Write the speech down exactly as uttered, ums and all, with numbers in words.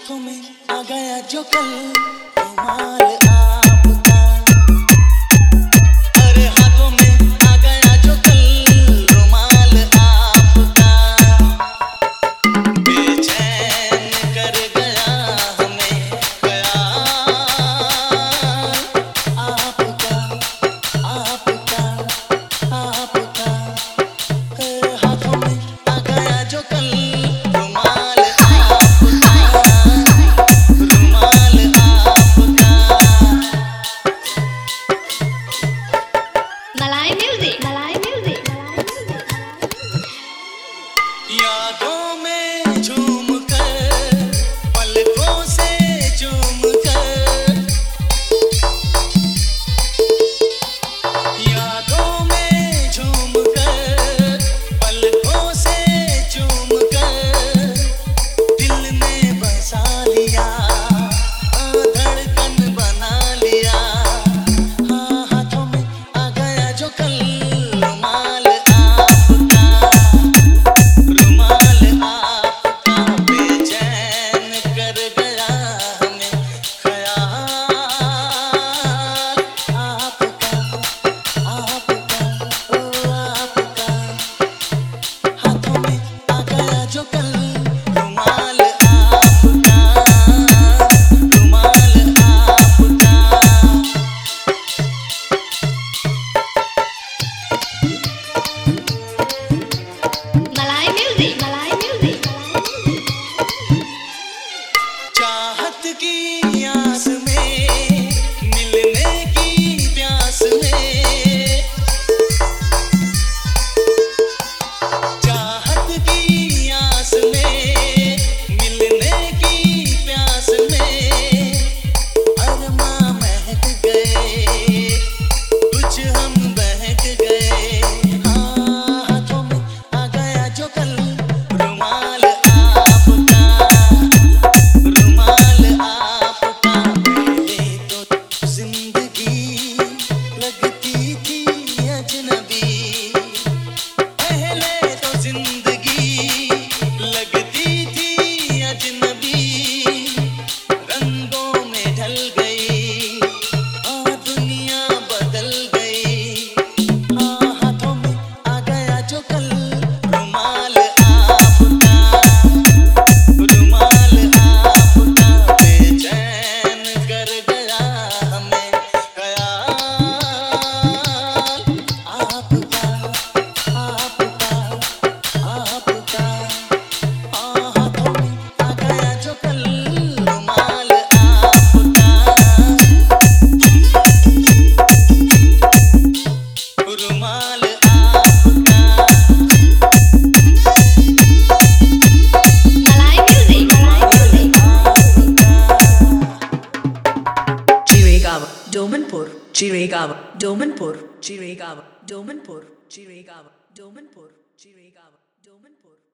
हाथों में आ गया जो कल रुमाल आपका। अरे हाथों में आ गया जो कल रुमाल आपका। बेचैन कर गया हमें ख्याल आपका आपका आपका। हाथों में आ गया जो कल रुमाल यादों में झूम कर पलकों से चूम कर। यादों में झूम कर पलकों से चूम कर। दिल ने बसा लिया धड़कन बना लिया। हाँ हाथों में आ गया जो कल रुमाल की आस में मिलने की प्यास में। चाहत की आस में मिलने की प्यास में। अरमा महक गए कुछ हम बहक गए। हाँ हाथों में आ गया जो कल रुमाल Domanpur, Chiregaon, Domanpur, Chiregaon, Domanpur, Chiregaon, Domanpur, Chiregaon, Domanpur.